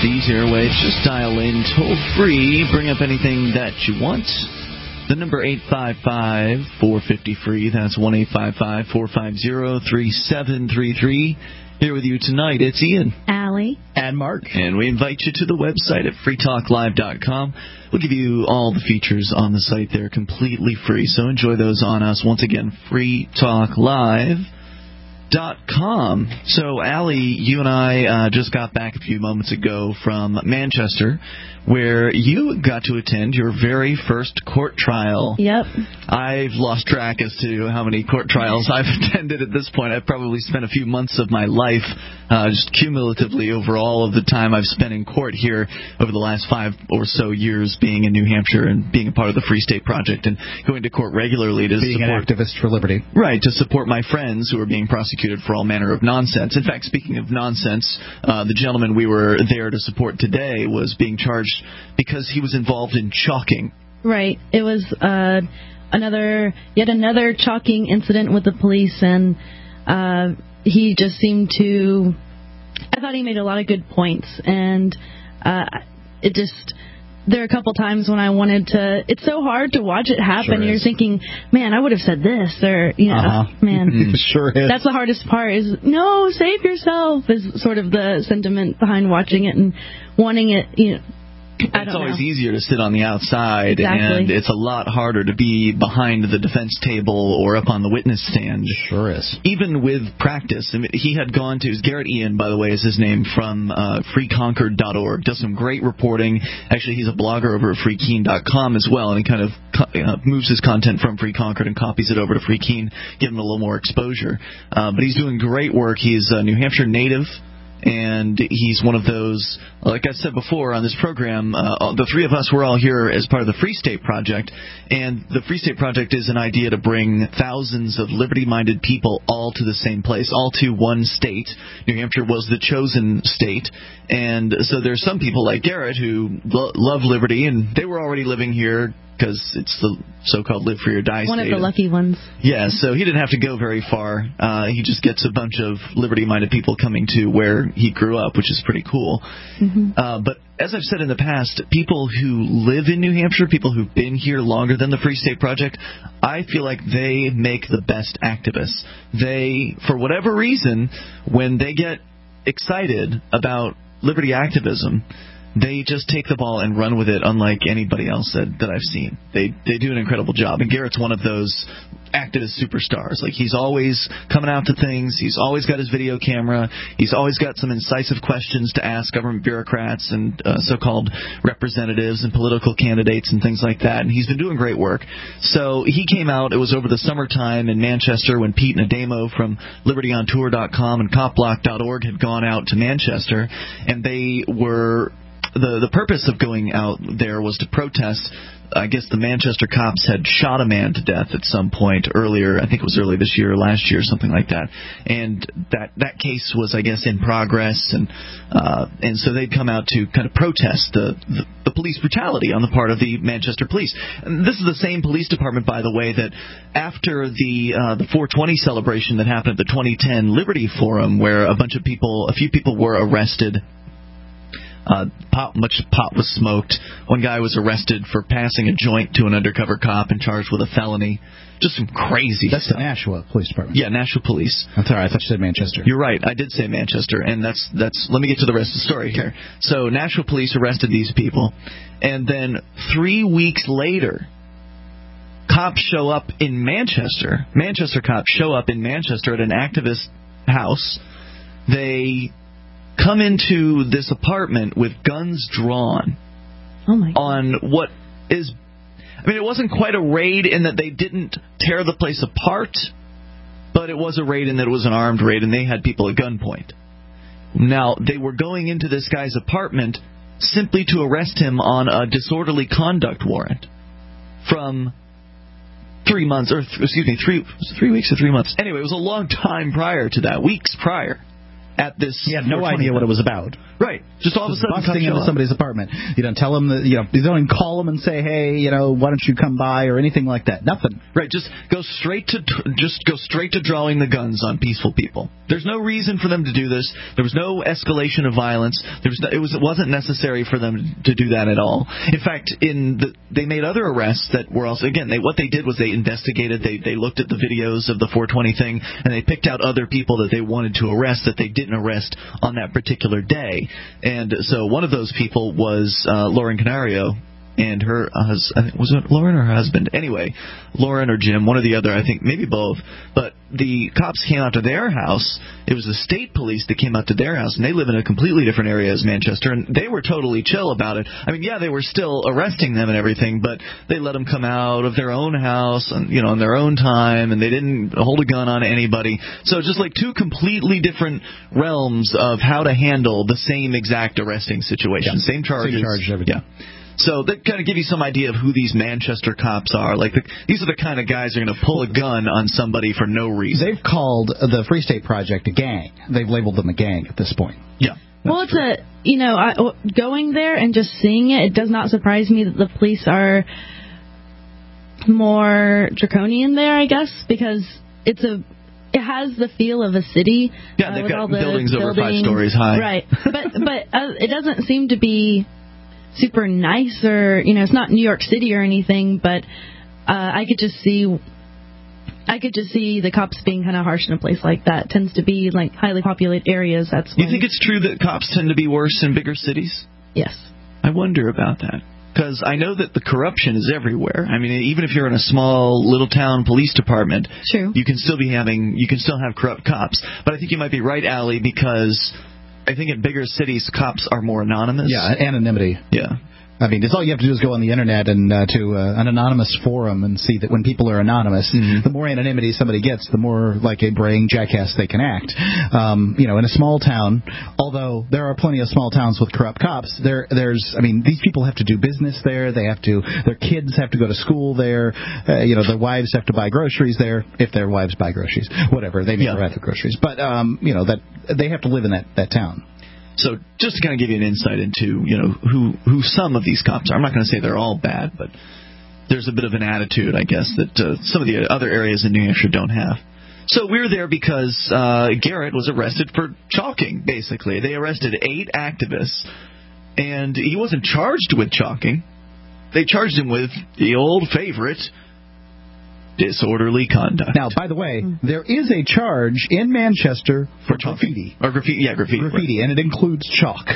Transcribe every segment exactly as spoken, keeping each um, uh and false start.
these airwaves. Just dial in toll-free. Bring up anything that you want. The number eight five five, four five zero, free. That's one eight five five, four five zero, three seven three three. Here with you tonight, it's Ian. Allie. And Mark. And we invite you to the website at free talk live dot com. We'll give you all the features on the site there completely free. So enjoy those on us. Once again, free talk live dot com. So, Allie, you and I uh, just got back a few moments ago from Manchester, where you got to attend your very first court trial. Yep. I've lost track as to how many court trials I've attended at this point. I've probably spent a few months of my life uh, just cumulatively over all of the time I've spent in court here over the last five or so years being in New Hampshire and being a part of the Free State Project and going to court regularly to being support, an activist for liberty. Right, to support my friends who are being prosecuted for all manner of nonsense. In fact, speaking of nonsense, uh, the gentleman we were there to support today was being charged because he was involved in chalking. Right. It was uh, another, yet another chalking incident with the police, and uh, he just seemed to, I thought he made a lot of good points, and uh, it just, there are a couple times when I wanted to, it's so hard to watch it happen. Sure You're is. thinking, man, I would have said this, or, you know, uh-huh. man. It sure is. That's the hardest part is, no, save yourself, is sort of the sentiment behind watching it and wanting it, you know. I It's don't always know. easier to sit on the outside, Exactly. and it's a lot harder to be behind the defense table or up on the witness stand. Sure is. Even with practice. I mean, he had gone to, Garrett Ian, by the way, is his name, from uh, free concord dot org. Does some great reporting. Actually, he's a blogger over at free keen dot com as well, and he kind of uh, moves his content from Free Concord and copies it over to Free Keen, give him a little more exposure. Uh, but he's doing great work. He's a New Hampshire native. And he's one of those, like I said before on this program, uh, the three of us, we're all here as part of the Free State Project. And the Free State Project is an idea to bring thousands of liberty-minded people all to the same place, all to one state. New Hampshire was the chosen state. And so there's some people like Garrett who lo- love liberty, and they were already living here because it's the so-called live free or die One state. of the lucky ones. Yeah, so he didn't have to go very far. Uh, he just gets a bunch of liberty-minded people coming to where he grew up, which is pretty cool. Mm-hmm. Uh, but as I've said in the past, people who live in New Hampshire, people who've been here longer than the Free State Project, I feel like they make the best activists. They, for whatever reason, when they get excited about liberty activism, they just take the ball and run with it unlike anybody else that, that I've seen. They they do an incredible job. And Garrett's one of those activist superstars. Like, he's always coming out to things. He's always got his video camera. He's always got some incisive questions to ask government bureaucrats and uh, so-called representatives and political candidates and things like that. And he's been doing great work. So he came out. It was over the summertime in Manchester when Pete Nademo from liberty on tour dot com and cop block dot org had gone out to Manchester. And they were... The the purpose of going out there was to protest. I guess the Manchester cops had shot a man to death at some point earlier. I think it was early this year or last year, something like that. And that that case was, I guess, in progress. And uh, and so they'd come out to kind of protest the, the, the police brutality on the part of the Manchester police. And this is the same police department, by the way, that after the uh, the four twenty celebration that happened at the twenty ten Liberty Forum, where a bunch of people, a few people were arrested. Uh, pot, much pot was smoked. One guy was arrested for passing a joint to an undercover cop and charged with a felony. Just some crazy That's stuff. the Nashua Police Department. Yeah, Nashua Police. That's all right. I thought you said Manchester. You're right. I did say Manchester, and that's that's. Let me get to the rest of the story here. So Nashua Police arrested these people, and then three weeks later, cops show up in Manchester. Manchester cops show up in Manchester at an activist house. They come into this apartment with guns drawn. Oh my God. On what is, I mean, it wasn't quite a raid in that they didn't tear the place apart, but it was a raid in that it was an armed raid and they had people at gunpoint. Now, they were going into this guy's apartment simply to arrest him on a disorderly conduct warrant from three months, or excuse me, three three weeks or three months. Anyway, it was a long time prior to that, weeks prior. at this. He had no idea what it was about. Right. Just all of a sudden busting into somebody's apartment. You don't tell them that, you know, you don't even call them and say, hey, you know, why don't you come by or anything like that. Nothing. Right. Just go straight to just go straight to drawing the guns on peaceful people. There's no reason for them to do this. There was no escalation of violence. There was no, it was it wasn't necessary for them to do that at all. In fact, in the, they made other arrests that were also again they what they did was they investigated. They they looked at the videos of the four twenty thing and they picked out other people that they wanted to arrest that they didn't arrest on that particular day. And so one of those people was uh, Lauren Canario and her husband. Was it Lauren or her husband? Anyway, Lauren or Jim, one or the other, I think, maybe both. But the cops came out to their house. It was the state police that came out to their house, and they live in a completely different area as Manchester, and they were totally chill about it. I mean, yeah, they were still arresting them and everything, but they let them come out of their own house, and, you know, on their own time, and they didn't hold a gun on anybody. So just like two completely different realms of how to handle the same exact arresting situation. Yeah. Same charges. Same charges, everything. Yeah. So that kind of give you some idea of who these Manchester cops are. Like the, these are the kind of guys who are going to pull a gun on somebody for no reason. They've called the Free State Project a gang. They've labeled them a gang at this point. Yeah. Well, it's true. a you know I, going there and just seeing it. It does not surprise me that the police are more draconian there. I guess because it's a it has the feel of a city. Yeah, uh, they've with got all the buildings, buildings over five stories high. Right, but but uh, it doesn't seem to be super nice or, you know, it's not New York City or anything, but uh, I could just see, I could just see the cops being kind of harsh in a place like that. It tends to be like highly populated areas. That's you think it's true that cops tend to be worse in bigger cities? Yes. I wonder about that. Because I know that the corruption is everywhere. I mean, even if you're in a small little town police department, True. you can still be having, you can still have corrupt cops. But I think you might be right, Allie, because I think in bigger cities, cops are more anonymous. Yeah, anonymity. Yeah. I mean, it's all you have to do is go on the internet and uh, to uh, an anonymous forum and see that when people are anonymous, mm-hmm. the more anonymity somebody gets, the more like a braying jackass they can act. Um, you know, in a small town, although there are plenty of small towns with corrupt cops, there, there's, I mean, these people have to do business there. They have to, their kids have to go to school there. Uh, you know, their wives have to buy groceries there, if their wives buy groceries. Whatever, they may yeah. buy the groceries, but um, you know that they have to live in that that town. So just to kind of give you an insight into, you know, who, who some of these cops are. I'm not going to say they're all bad, but there's a bit of an attitude, I guess, that uh, some of the other areas in New Hampshire don't have. So we were there because uh, Garrett was arrested for chalking, basically. They arrested eight activists, and he wasn't charged with chalking. They charged him with the old favorite, disorderly conduct. Now, by the way, there is a charge in Manchester for, for graffiti. Or graffiti, yeah, graffiti. Graffiti, right. And it includes chalk.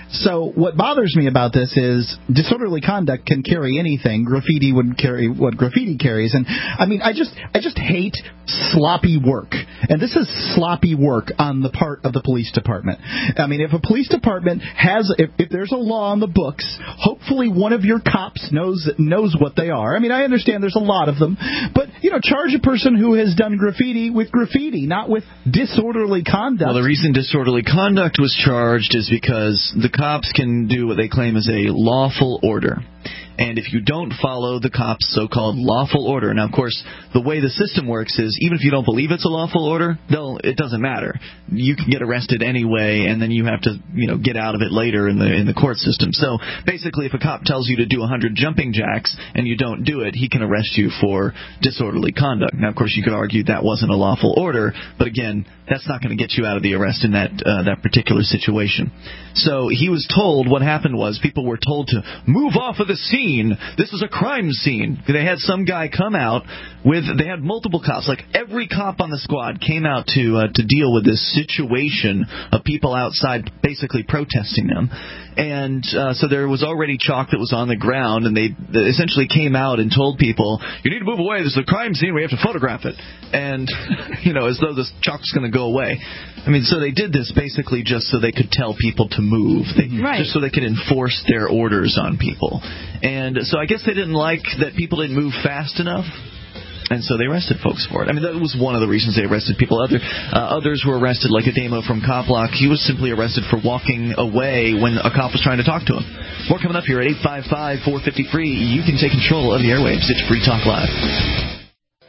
So what bothers me about this is disorderly conduct can carry anything. Graffiti would carry what graffiti carries. And, I mean, I just I just hate sloppy work. And this is sloppy work on the part of the police department. I mean, if a police department has, if, if there's a law on the books, hopefully one of your cops knows knows what they are. I mean, I understand there's a lot of them, but you know, charge a person who has done graffiti with graffiti, not with disorderly conduct. Well, the reason disorderly conduct was charged is because the cops can do what they claim is a lawful order. And if you don't follow the cops' so-called lawful order, now, of course, the way the system works is even if you don't believe it's a lawful order, they'll, it doesn't matter. You can get arrested anyway, and then you have to, you know, get out of it later in the in the court system. So basically, if a cop tells you to do one hundred jumping jacks and you don't do it, he can arrest you for disorderly conduct. Now, of course, you could argue that wasn't a lawful order, but again, that's not going to get you out of the arrest in that uh, that particular situation. So he was told what happened was people were told to move off of the scene. This is a crime scene. They had some guy come out with, they had multiple cops, like every cop on the squad came out to uh, to deal with this situation of people outside basically protesting them. And uh, so there was already chalk that was on the ground, and they, they essentially came out and told people, you need to move away, this is a crime scene, we have to photograph it. And, you know, as though this chalk's going to go away. I mean, so they did this basically just so they could tell people to move, they, right. just so they could enforce their orders on people. And so I guess they didn't like that people didn't move fast enough. And so they arrested folks for it. I mean, that was one of the reasons they arrested people. Other uh, others were arrested, like a demo from Coplock. He was simply arrested for walking away when a cop was trying to talk to him. More coming up here at eight five five, four five zero, free. You can take control of the airwaves. It's Free Talk Live.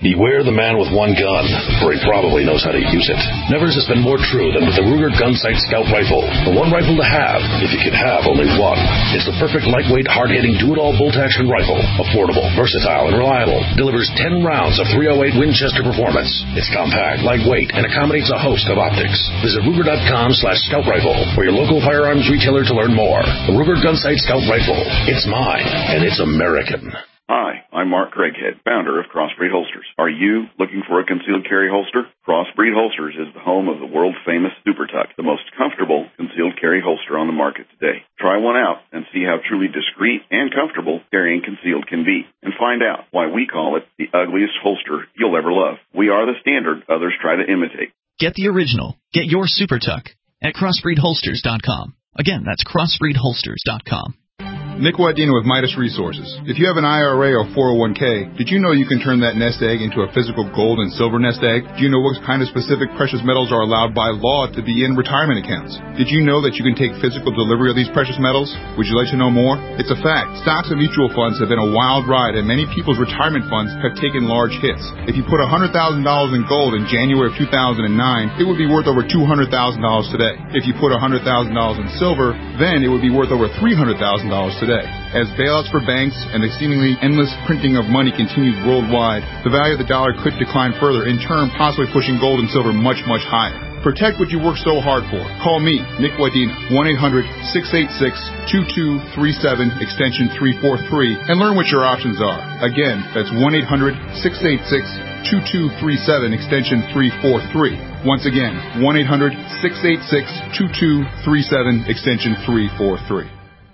Beware the man with one gun, for he probably knows how to use it. Never has this been more true than with the Ruger Gunsight Scout Rifle. The one rifle to have, if you could have only one. It's the perfect lightweight, hard-hitting, do-it-all bolt-action rifle. Affordable, versatile, and reliable. Delivers ten rounds of three oh eight Winchester performance. It's compact, lightweight, and accommodates a host of optics. Visit Ruger.com slash Scout Rifle or your local firearms retailer to learn more. The Ruger Gunsight Scout Rifle. It's mine, and it's American. Hi, I'm Mark Craighead, founder of Crossbreed Holsters. Are you looking for a concealed carry holster? Crossbreed Holsters is the home of the world-famous Super Tuck, the most comfortable concealed carry holster on the market today. Try one out and see how truly discreet and comfortable carrying concealed can be, and find out why we call it the ugliest holster you'll ever love. We are the standard others try to imitate. Get the original. Get your Super Tuck at crossbreed holsters dot com. Again, that's crossbreed holsters dot com. Nick Wadena with Midas Resources. If you have an I R A or four oh one k, did you know you can turn that nest egg into a physical gold and silver nest egg? Do you know what kind of specific precious metals are allowed by law to be in retirement accounts? Did you know that you can take physical delivery of these precious metals? Would you like to know more? It's a fact. Stocks and mutual funds have been a wild ride, and many people's retirement funds have taken large hits. If you put one hundred thousand dollars in gold in January of two thousand nine, it would be worth over two hundred thousand dollars today. If you put one hundred thousand dollars in silver, then it would be worth over three hundred thousand dollars today. As bailouts for banks and the seemingly endless printing of money continues worldwide, the value of the dollar could decline further, in turn possibly pushing gold and silver much, much higher. Protect what you work so hard for. Call me, Nick Wadena, one eight hundred six eight six two two three seven, extension three four three, and learn what your options are. Again, that's one eight hundred six eight six two two three seven, extension three four three. Once again, one eight hundred six eight six two two three seven, extension three four three.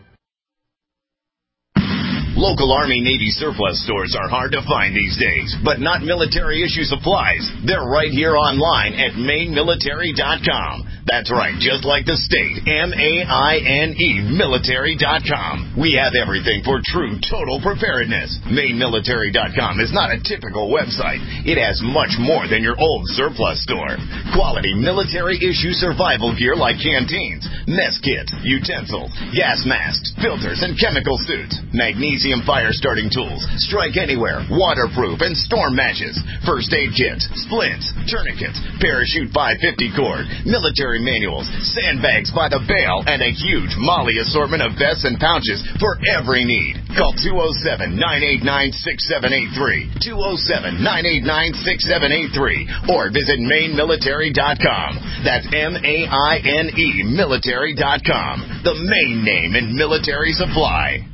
Local Army Navy surplus stores are hard to find these days, but not military issue supplies. They're right here online at maine military dot com. That's right, just like the state, M A I N E, military dot com. We have everything for true total preparedness. maine military dot com is not a typical website. It has much more than your old surplus store. Quality military issue survival gear like canteens, mess kits, utensils, gas masks, filters, and chemical suits. Magnesium fire starting tools, strike anywhere, waterproof, and storm matches. First aid kits, splints, tourniquets, parachute five fifty cord, military manuals, sandbags by the bale, and a huge Molly assortment of vests and pouches for every need. Call two oh seven, nine eight nine, six seven eight three, two oh seven, nine eight nine, six seven eight three, or visit maine military dot com. That's M A I N E, military dot com, the main name in military supply.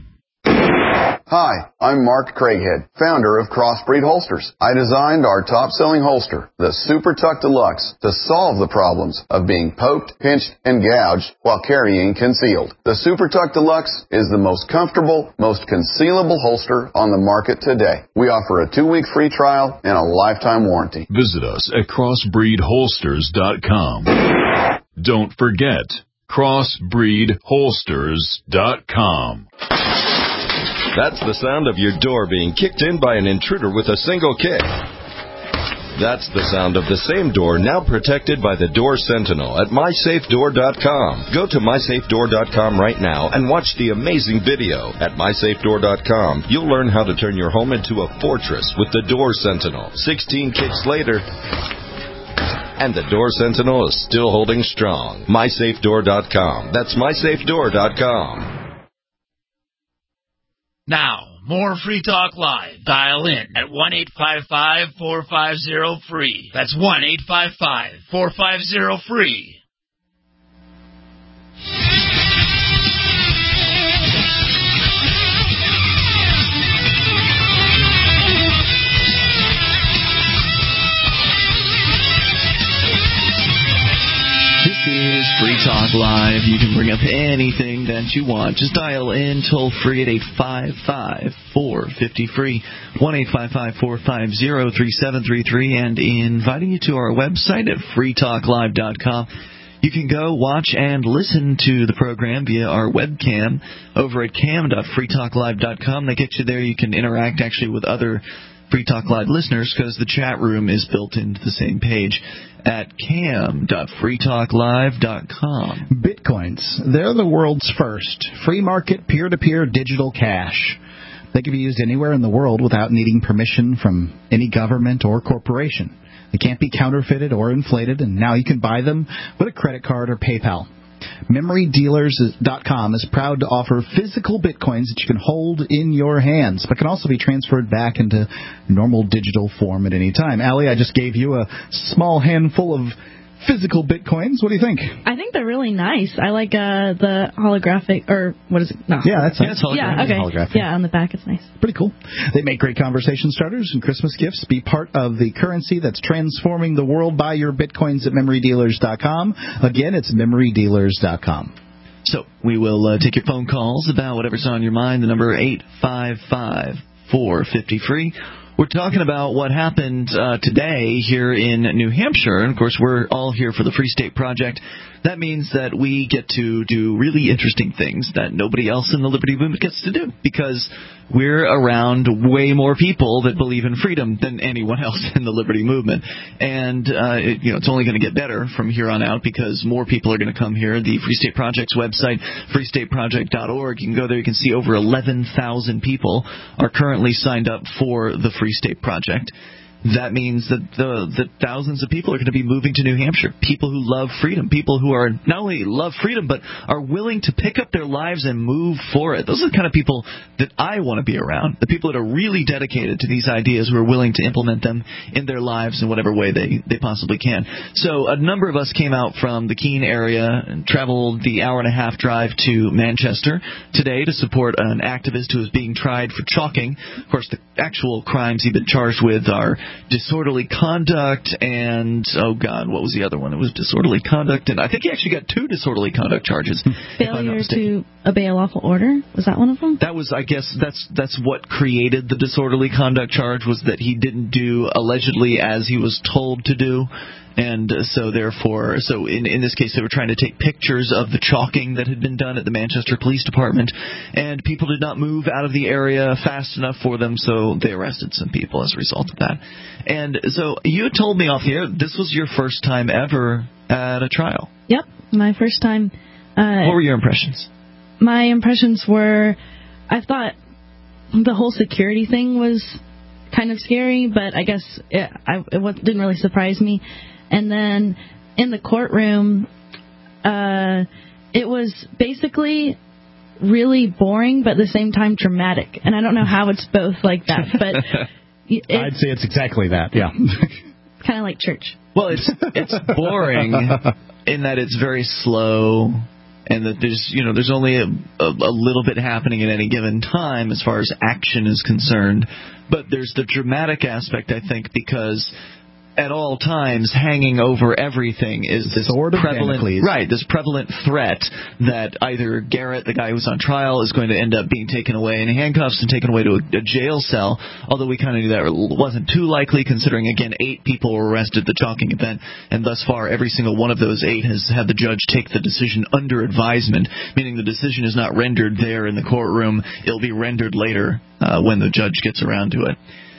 Hi, I'm Mark Craighead, founder of Crossbreed Holsters. I designed our top-selling holster, the Super Tuck Deluxe, to solve the problems of being poked, pinched, and gouged while carrying concealed. The Super Tuck Deluxe is the most comfortable, most concealable holster on the market today. We offer a two-week free trial and a lifetime warranty. Visit us at crossbreed holsters dot com. Don't forget, crossbreed holsters dot com. That's the sound of your door being kicked in by an intruder with a single kick. That's the sound of the same door now protected by the Door Sentinel at my safe door dot com. Go to my safe door dot com right now and watch the amazing video. At my safe door dot com, you'll learn how to turn your home into a fortress with the Door Sentinel. sixteen kicks later, and the Door Sentinel is still holding strong. my safe door dot com. That's my safe door dot com. Now, more Free Talk Live. Dial in at one eight five five, four five zero, free. That's one eight five five, four five zero, free. Free Talk Live. You can bring up anything that you want. Just dial in toll free at eight five five, four five zero, free, one eight five five, four five zero, three seven three three, and inviting you to our website at free talk live dot com. You can go watch and listen to the program via our webcam over at cam dot free talk live dot com. They get you there. You can interact actually with other Free Talk Live listeners because the chat room is built into the same page at cam dot free talk live dot com. Bitcoins. They're the world's first free market peer-to-peer digital cash. They can be used anywhere in the world without needing permission from any government or corporation. They can't be counterfeited or inflated, and now you can buy them with a credit card or PayPal. Memory Dealers dot com is proud to offer physical bitcoins that you can hold in your hands, but can also be transferred back into normal digital form at any time. Allie, I just gave you a small handful of physical bitcoins. What do you think? I think they're really nice. I like uh, the holographic, or what is it? No. Yeah, that's nice. Yeah, okay. Holographic. Yeah, on the back it's nice. Pretty cool. They make great conversation starters and Christmas gifts. Be part of the currency that's transforming the world. Buy your bitcoins at Memory Dealers dot com. Again, it's Memory Dealers dot com. So we will uh, take your phone calls about whatever's on your mind. The number eight five five, four five zero, free. We're talking about what happened uh, today here in New Hampshire. And, of course, we're all here for the Free State Project. That means that we get to do really interesting things that nobody else in the Liberty Movement gets to do, because we're around way more people that believe in freedom than anyone else in the Liberty Movement. And uh, it, you know, it's only going to get better from here on out, because more people are going to come here. The Free State Project's website, free state project dot org, you can go there. You can see over eleven thousand people are currently signed up for the Free State Project. That means that the, the thousands of people are going to be moving to New Hampshire. People who love freedom. People who are not only love freedom, but are willing to pick up their lives and move for it. Those are the kind of people that I want to be around. The people that are really dedicated to these ideas, who are willing to implement them in their lives in whatever way they, they possibly can. So a number of us came out from the Keene area and traveled the hour and a half drive to Manchester today to support an activist who is being tried for chalking. Of course, the actual crimes he'd been charged with are disorderly conduct and, oh, God, what was the other one? It was disorderly conduct, and I think he actually got two disorderly conduct charges. Failure to obey a lawful order? Was that one of them? That was, I guess, that's that's what created the disorderly conduct charge, was that he didn't do, allegedly, as he was told to do. And so, therefore, so in, in this case, they were trying to take pictures of the chalking that had been done at the Manchester Police Department, and people did not move out of the area fast enough for them, so they arrested some people as a result of that. And so you told me off the air this was your first time ever at a trial. Yep, my first time. Uh, what were your impressions? My impressions were, I thought the whole security thing was kind of scary, but I guess it, I, it didn't really surprise me. And then in the courtroom, uh, it was basically really boring, but at the same time dramatic. And I don't know how it's both like that, but it, I'd say it's exactly that. Yeah, kind of like church. Well, it's it's boring in that it's very slow, and that there's you know there's only a, a, a little bit happening at any given time as far as action is concerned. But there's the dramatic aspect, I think, because at all times, hanging over everything is this Sword of prevalent, Damocles. right? This prevalent threat that either Garrett, the guy who was on trial, is going to end up being taken away in handcuffs and taken away to a, a jail cell. Although we kind of knew that wasn't too likely, considering again eight people were arrested at the chalking event, and thus far every single one of those eight has had the judge take the decision under advisement, meaning the decision is not rendered there in the courtroom; it'll be rendered later uh, when the judge gets around to it.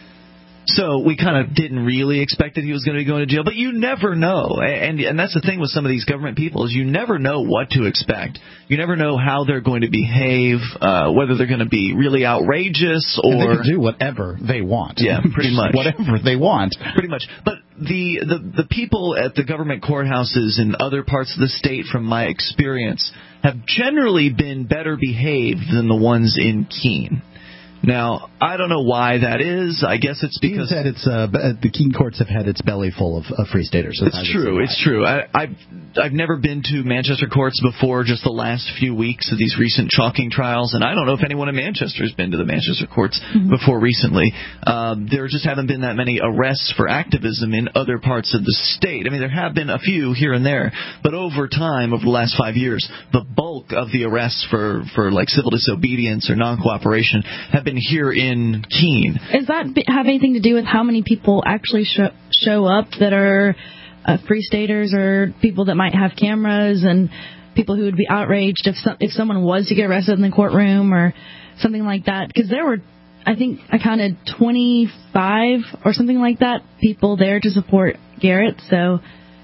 So we kind of didn't really expect that he was going to be going to jail, but you never know. And and that's the thing with some of these government people, is you never know what to expect. You never know how they're going to behave, uh, whether they're going to be really outrageous or... And they can do whatever they want. Yeah, pretty much. Whatever they want. Pretty much. But the, the, the people at the government courthouses in other parts of the state, from my experience, have generally been better behaved than the ones in Keene. Now, I don't know why that is. I guess it's because said it's uh, the Keene courts have had its belly full of, of free staters. So it's true. It's true. I, I've I've never been to Manchester courts before, just the last few weeks of these recent chalking trials, and I don't know if anyone in Manchester has been to the Manchester courts mm-hmm. before recently. Um, there just haven't been that many arrests for activism in other parts of the state. I mean, there have been a few here and there, but over time, over the last five years, the bulk of the arrests for, for like civil disobedience or non-cooperation have been here in Keene. Does that have anything to do with how many people actually show, show up that are uh, free staters or people that might have cameras, and people who would be outraged if some, if someone was to get arrested in the courtroom or something like that? Because there were, I think I counted twenty-five or something like that people there to support Garrett. So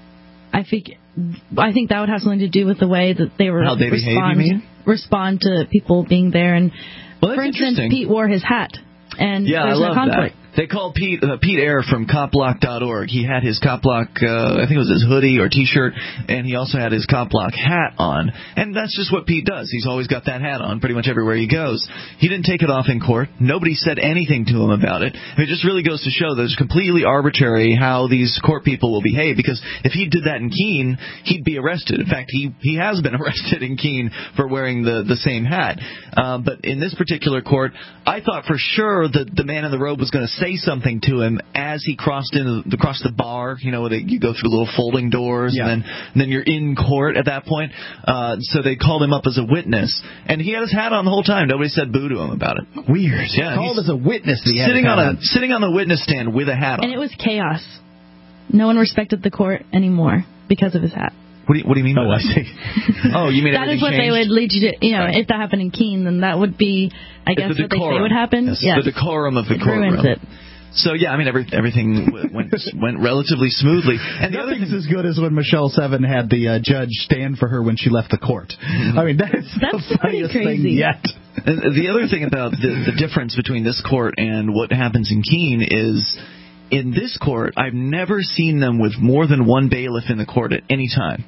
I think I think that would have something to do with the way that they were how they respond, behave, you mean? respond to people being there. And Well, that's For instance, interesting. Pete wore his hat, and Yeah, there's I love no conflict. that. They called Pete uh, Pete Ayer from Copblock dot org. He had his Copblock, uh, I think it was his hoodie or T-shirt, and he also had his Copblock hat on. And that's just what Pete does. He's always got that hat on pretty much everywhere he goes. He didn't take it off in court. Nobody said anything to him about it. It just really goes to show that it's completely arbitrary how these court people will behave, because if he did that in Keene, he'd be arrested. In fact, he, he has been arrested in Keene for wearing the, the same hat. Uh, but in this particular court, I thought for sure that the man in the robe was going to say something to him as he crossed in the, across the bar. You know, they, you go through little folding doors, Yeah. and then and then you're in court at that point. Uh, so they called him up as a witness, and he had his hat on the whole time. Nobody said boo to him about it. Weird. Yeah, Called he's as a witness. That he had sitting his on hat a sitting on the witness stand with a hat on. And it was chaos. No one respected the court anymore because of his hat. What do you, what do you mean? Oh, by I that? see. Oh, you mean That is everything what changed? they would lead you to. You know, if that happened in Keene, then that would be, I guess, the what they say decorum. would happen. Yes, Yes. the decorum of the It courtroom. ruins it. So yeah, I mean every, everything w- went went relatively smoothly. And the other Nothing's thing, as good as when Michelle Seven had the uh, judge stand for her when she left the court. I mean, that's, That's the pretty funniest crazy. thing yet. and the other thing about the, the difference between this court and what happens in Keene is, in this court, I've never seen them with more than one bailiff in the court at any time.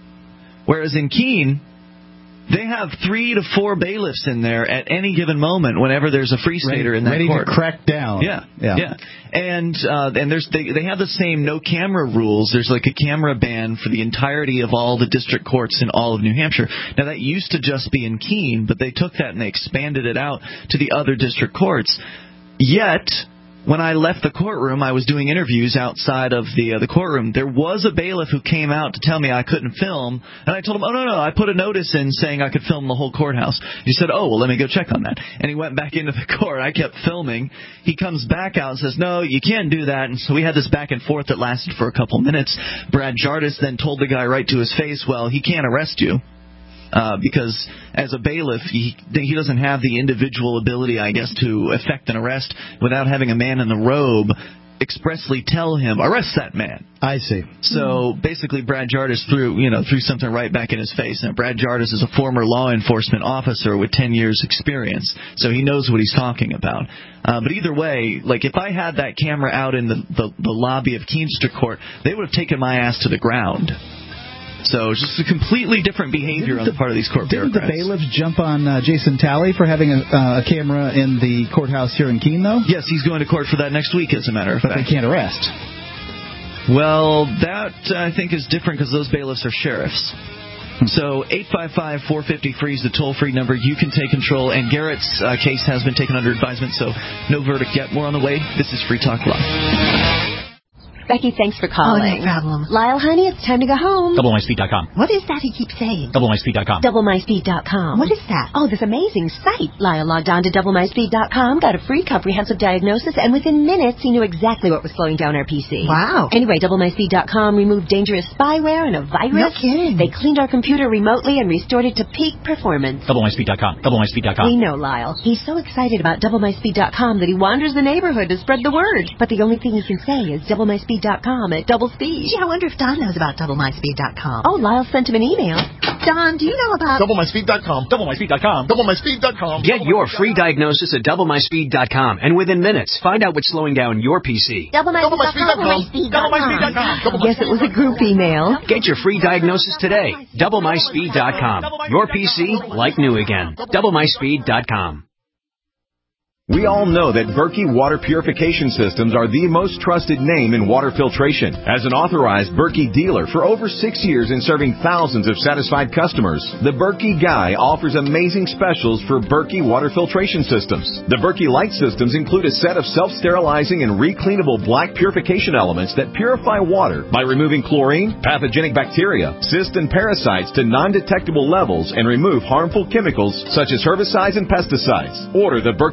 Whereas in Keene, they have three to four bailiffs in there at any given moment whenever there's a free stater ready, in that ready court. to crack down. Yeah, yeah, yeah. And uh, and there's they they have the same no camera rules. There's like a camera ban for the entirety of all the district courts in all of New Hampshire. Now that used to just be in Keene, but they took that and they expanded it out to the other district courts. Yet, when I left the courtroom, I was doing interviews outside of the uh, the courtroom. There was a bailiff who came out to tell me I couldn't film, and I told him, oh, no, no, I put a notice in saying I could film the whole courthouse. He said, oh, well, let me go check on that. And he went back into the court. I kept filming. He comes back out and says, no, you can't do that. And so we had this back and forth that lasted for a couple minutes. Brad Jardis then told the guy right to his face, well, he can't arrest you. Uh, because as a bailiff, he, he doesn't have the individual ability, I guess, to effect an arrest without having a man in the robe expressly tell him, arrest that man. I see. So basically, Brad Jardis threw, you know, threw something right back in his face. Now, Brad Jardis is a former law enforcement officer with ten years experience, so he knows what he's talking about. Uh, but either way, like if I had that camera out in the, the, the lobby of Keenstra Court, they would have taken my ass to the ground. So it's just a completely different behavior Didn't on the part of these court Didn't bureaucrats. the bailiffs jump on uh, Jason Talley for having a, uh, a camera in the courthouse here in Keene, though? Yes, he's going to court for that next week, as a matter of But fact. they can't arrest. Well, that, uh, I think, is different because those bailiffs are sheriffs. So eight five five, four five zero, free is the toll-free number. You can take control. And Garrett's uh, case has been taken under advisement, so no verdict yet. More on the way. This is Free Talk Live. Becky, thanks for calling. Oh, no problem. Lyle, honey, it's time to go home. double my speed dot com. What is that he keeps saying? double my speed dot com. double my speed dot com. What is that? Oh, this amazing site. Lyle logged on to double my speed dot com, got a free comprehensive diagnosis, and within minutes he knew exactly what was slowing down our P C. Wow. Anyway, double my speed dot com removed dangerous spyware and a virus. No kidding. They cleaned our computer remotely and restored it to peak performance. double my speed dot com. double my speed dot com. We know, Lyle. He's so excited about double my speed dot com that he wanders the neighborhood to spread the word. But the only thing he can say is double my speed dot com at double speed. Gee, I wonder if Don knows about double my speed dot com. Oh, Lyle sent him an email. Don, do you know about double my speed dot com? double my speed dot com. double my speed dot com. Get your free diagnosis at double my speed dot com, and within minutes, find out what's slowing down your P C. double my speed dot com. double my speed dot com. Guess it was a group email. Get your free diagnosis today. double my speed dot com. Your P C like new again. double my speed dot com. We all know that Berkey Water Purification Systems are the most trusted name in water filtration. As an authorized Berkey dealer for over six years and serving thousands of satisfied customers, the Berkey Guy offers amazing specials for Berkey Water Filtration Systems. The Berkey Light Systems include a set of self-sterilizing and recleanable black purification elements that purify water by removing chlorine, pathogenic bacteria, cysts, and parasites to non-detectable levels and remove harmful chemicals such as herbicides and pesticides. Order the Berkey Light Systems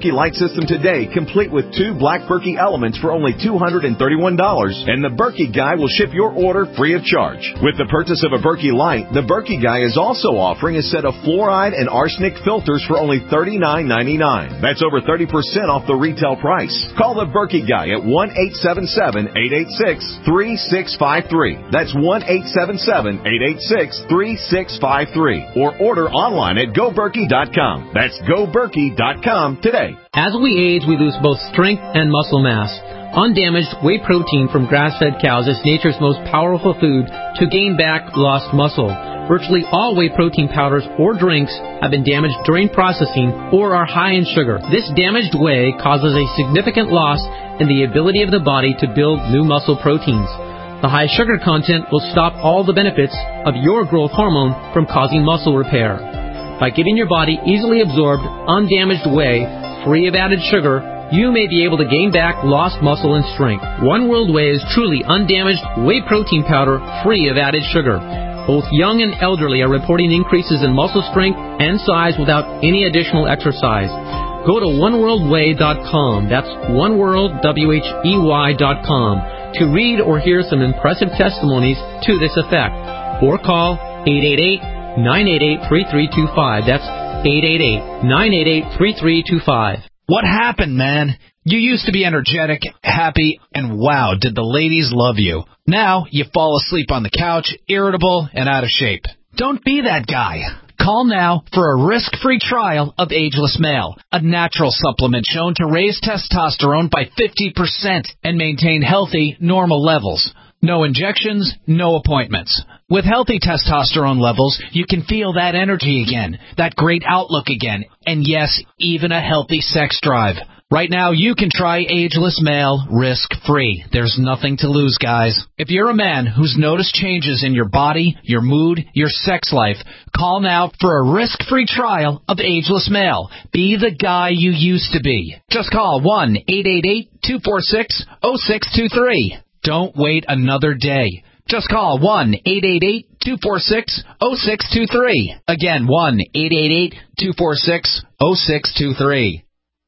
system today, complete with two Black Berkey elements for only two hundred thirty-one dollars, and the Berkey Guy will ship your order free of charge. With the purchase of a Berkey Light, the Berkey Guy is also offering a set of fluoride and arsenic filters for only thirty-nine ninety-nine. That's over thirty percent off the retail price. Call the Berkey Guy at one eight seven seven, eight eight six, three six five three. That's one eight seven seven, eight eight six, three six five three. Or order online at go berkey dot com. That's go berkey dot com today. As we age, we lose both strength and muscle mass. Undamaged whey protein from grass-fed cows is nature's most powerful food to gain back lost muscle. Virtually all whey protein powders or drinks have been damaged during processing or are high in sugar. This damaged whey causes a significant loss in the ability of the body to build new muscle proteins. The high sugar content will stop all the benefits of your growth hormone from causing muscle repair. By giving your body easily absorbed, undamaged whey, free of added sugar, you may be able to gain back lost muscle and strength. One World Whey is truly undamaged whey protein powder free of added sugar. Both young and elderly are reporting increases in muscle strength and size without any additional exercise. Go to one world whey dot com. That's oneworld, W H E Y dot com, to read or hear some impressive testimonies to this effect. Or call eight eight eight, nine eight eight, three three two five. That's eight eight eight, nine eight eight, three three two five. What happened, man? You used to be energetic, happy, and wow, did the ladies love you. Now you fall asleep on the couch, irritable, and out of shape. Don't be that guy. Call now for a risk-free trial of Ageless Male, a natural supplement shown to raise testosterone by fifty percent and maintain healthy, normal levels. No injections, no appointments. With healthy testosterone levels, you can feel that energy again, that great outlook again, and yes, even a healthy sex drive. Right now, you can try Ageless Male risk-free. There's nothing to lose, guys. If you're a man who's noticed changes in your body, your mood, your sex life, call now for a risk-free trial of Ageless Male. Be the guy you used to be. Just call one eight eight eight, two four six, zero six two three. Don't wait another day. Just call one eight eight eight, two four six, zero six two three. Again, one eight eight eight, two four six, zero six two three.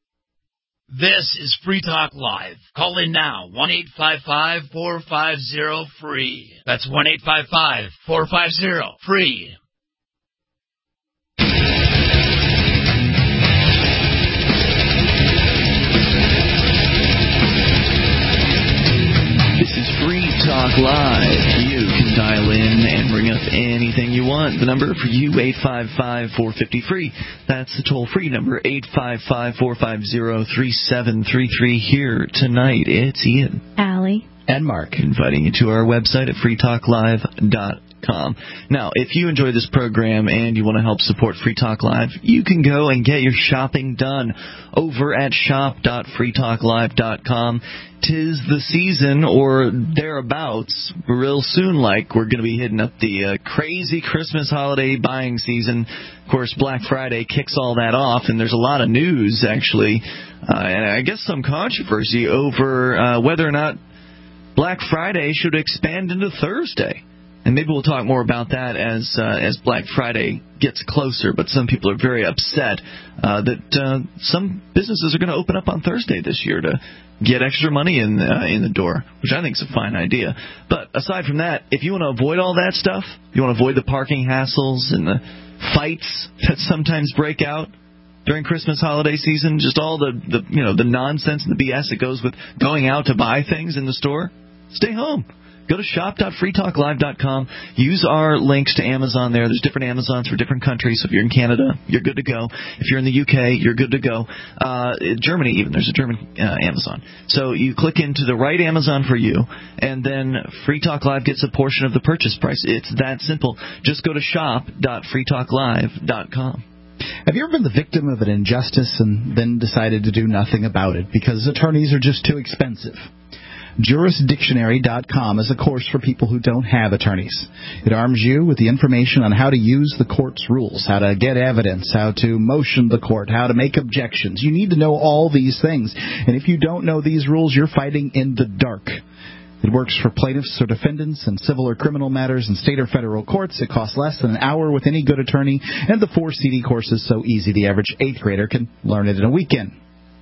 This is Free Talk Live. Call in now, one eight five five, four five zero, free. That's one eight five five, four five zero, free. This is Free Talk Live. You can dial in and bring up anything you want. The number for you, eight five five, four five zero, free. That's the toll-free number, eight five five, four five zero, three seven three three. Here tonight, it's Ian. Allie. And Mark. Inviting you to our website at free talk live dot com. Now, if you enjoy this program and you want to help support Free Talk Live, you can go and get your shopping done over at shop dot free talk live dot com. Tis the season, or thereabouts, real soon, like we're going to be hitting up the uh, crazy Christmas holiday buying season. Of course, Black Friday kicks all that off, and there's a lot of news, actually, uh, and I guess some controversy over uh, whether or not Black Friday should expand into Thursday. And maybe we'll talk more about that as uh, as Black Friday gets closer. But some people are very upset uh, that uh, some businesses are going to open up on Thursday this year to get extra money in uh, in the door, which I think is a fine idea. But aside from that, if you want to avoid all that stuff, you want to avoid the parking hassles and the fights that sometimes break out during Christmas holiday season, just all the, the you know the nonsense and the B S that goes with going out to buy things in the store, stay home. Go to shop dot free talk live dot com. Use our links to Amazon there. There's different Amazons for different countries. So if you're in Canada, you're good to go. If you're in the U K, you're good to go. Uh, Germany, even. There's a German uh, Amazon. So you click into the right Amazon for you, and then Free Talk Live gets a portion of the purchase price. It's that simple. Just go to shop dot free talk live dot com. Have you ever been the victim of an injustice and then decided to do nothing about it because attorneys are just too expensive? Juris Dictionary dot com is a course for people who don't have attorneys. It arms you with the information on how to use the court's rules, how to get evidence, how to motion the court, how to make objections. You need to know all these things. And if you don't know these rules, you're fighting in the dark. It works for plaintiffs or defendants in civil or criminal matters in state or federal courts. It costs less than an hour with any good attorney, and the four C D course is so easy the average eighth grader can learn it in a weekend.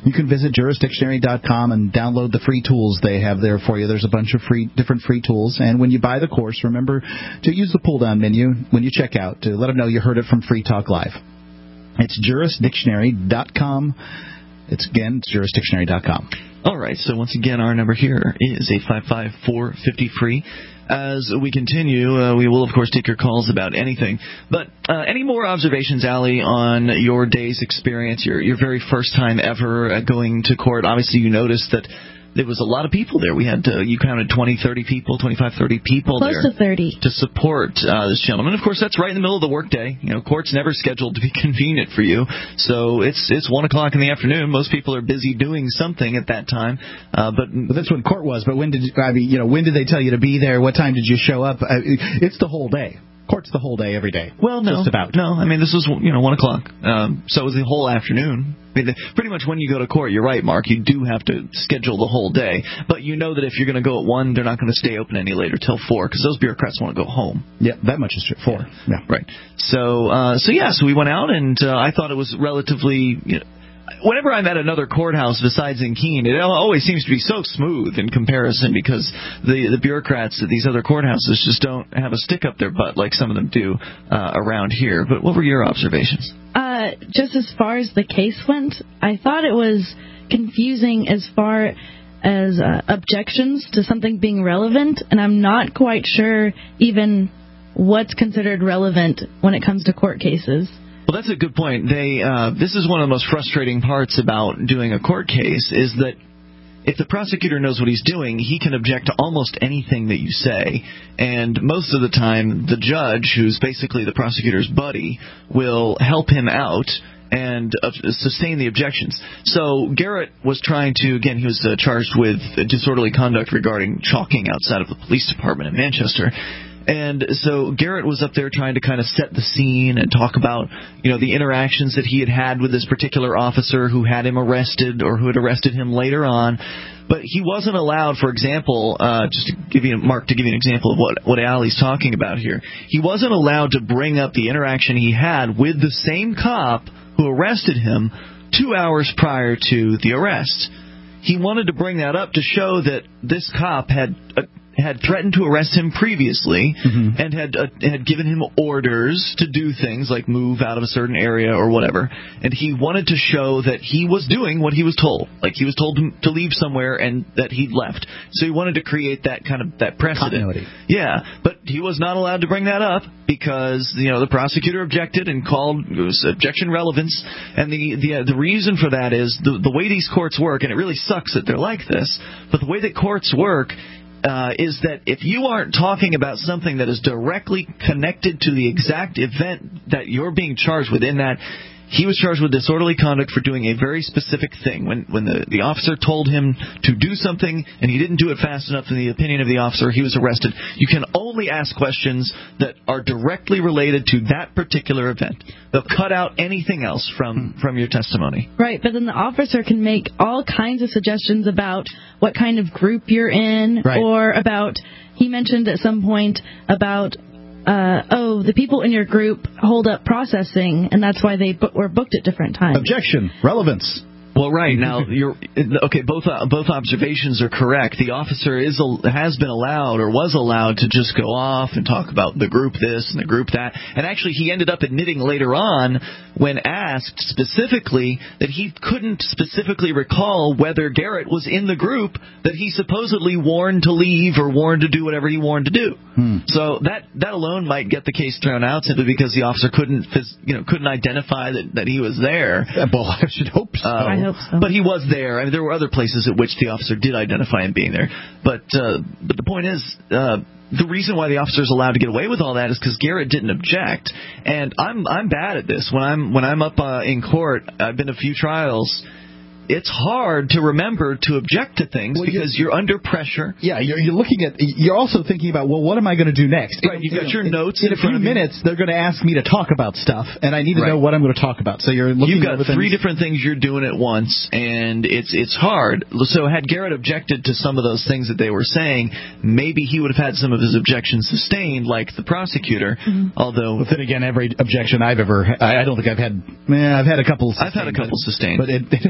You can visit juris dictionary dot com and download the free tools they have there for you. There's a bunch of free, different free tools. And when you buy the course, remember to use the pull-down menu when you check out to let them know you heard it from Free Talk Live. It's juris dictionary dot com. It's, again, it's juris dictionary dot com. All right, so once again, our number here is eight five five, four five zero, free. As we continue, uh, we will, of course, take your calls about anything. But uh, any more observations, Allie, on your day's experience, your your very first time ever uh, going to court? Obviously, you noticed that there was a lot of people there. We had, uh, you counted twenty, thirty people, twenty-five, thirty people Close there. Close to thirty. To support uh, this gentleman. Of course, that's right in the middle of the workday. You know, court's never scheduled to be convenient for you. So it's it's one o'clock in the afternoon. Most people are busy doing something at that time. Uh, but, but that's when court was. But when did, I mean, you know, when did they tell you to be there? What time did you show up? Uh, it's the whole day. Court's the whole day, every day. Well, no. Just about. No, I mean, this was, you know, one o'clock. Um, so it was the whole afternoon. I mean, the, pretty much when you go to court, you're right, Mark, you do have to schedule the whole day. But you know that if you're going to go at one, they're not going to stay open any later till four, because those bureaucrats want to go home. Yeah, that much is true. Four. Yeah. yeah. Right. So, uh, so yeah, so we went out, and uh, I thought it was relatively, you know, whenever I'm at another courthouse besides in Keene, it always seems to be so smooth in comparison, because the the bureaucrats at these other courthouses just don't have a stick up their butt like some of them do uh, around here. But what were your observations? Uh, just as far as the case went, I thought it was confusing as far as uh, objections to something being relevant, and I'm not quite sure even what's considered relevant when it comes to court cases. Well, that's a good point. They uh, this is one of the most frustrating parts about doing a court case, is that if the prosecutor knows what he's doing, he can object to almost anything that you say. And most of the time, the judge, who's basically the prosecutor's buddy, will help him out and uh, sustain the objections. So Garrett was trying to, again, he was uh, charged with disorderly conduct regarding chalking outside of the police department in Manchester. And so Garrett was up there trying to kind of set the scene and talk about, you know, the interactions that he had had with this particular officer who had him arrested or who had arrested him later on. But he wasn't allowed, for example, uh, just to give you, Mark, to give you an example of what, what Allie's talking about here. He wasn't allowed to bring up the interaction he had with the same cop who arrested him two hours prior to the arrest. He wanted to bring that up to show that this cop had uh, had threatened to arrest him previously, mm-hmm. and had uh, had given him orders to do things like move out of a certain area or whatever. And he wanted to show that he was doing what he was told, like he was told to, to leave somewhere and that he'd left. So he wanted to create that kind of that precedent. Continuity. Yeah, but he was not allowed to bring that up because, you know, the prosecutor objected and called it was objection relevance. And the the uh, the reason for that is the the way these courts work, and it really sucks that they're like this, but the way that courts work Uh, is that if you aren't talking about something that is directly connected to the exact event that you're being charged with, in that he was charged with disorderly conduct for doing a very specific thing. When when the, the officer told him to do something and he didn't do it fast enough in the opinion of the officer, he was arrested. You can only ask questions that are directly related to that particular event. They'll cut out anything else from, from your testimony. Right, but then the officer can make all kinds of suggestions about what kind of group you're in, right. or about, he mentioned at some point about, uh, oh, the people in your group hold up processing, and that's why they bu- were booked at different times. Objection. Relevance. Well, right. Now, you're okay. Both uh, both observations are correct. The officer is has been allowed or was allowed to just go off and talk about the group this and the group that. And actually, he ended up admitting later on, when asked specifically, that he couldn't specifically recall whether Garrett was in the group that he supposedly warned to leave or warned to do whatever he warned to do. Hmm. So that that alone might get the case thrown out simply because the officer couldn't you know couldn't identify that, that he was there. Yeah, well, I should hope so. Uh, I hope so. But he was there. I mean, there were other places at which the officer did identify him being there. But uh, but the point is, uh, the reason why the officer is allowed to get away with all that is because Garrett didn't object. And I'm I'm bad at this. When I'm when I'm up uh, in court, I've been to a few trials. It's hard to remember to object to things well, because you're, you're under pressure. Yeah, you're, you're looking at. You're also thinking about, well, what am I going to do next? Right, you've got you know, your notes. In, in, in a few minutes, they're going to ask me to talk about stuff, and I need to right. know what I'm going to talk about. So you're looking. You've got at three different things you're doing at once, and it's it's hard. So had Garrett objected to some of those things that they were saying, maybe he would have had some of his objections sustained, like the prosecutor. Mm-hmm. Although, but then again, every objection I've ever, I, I don't think I've had. Man, I've had a couple. I've had a couple but, sustained, but it, it hasn't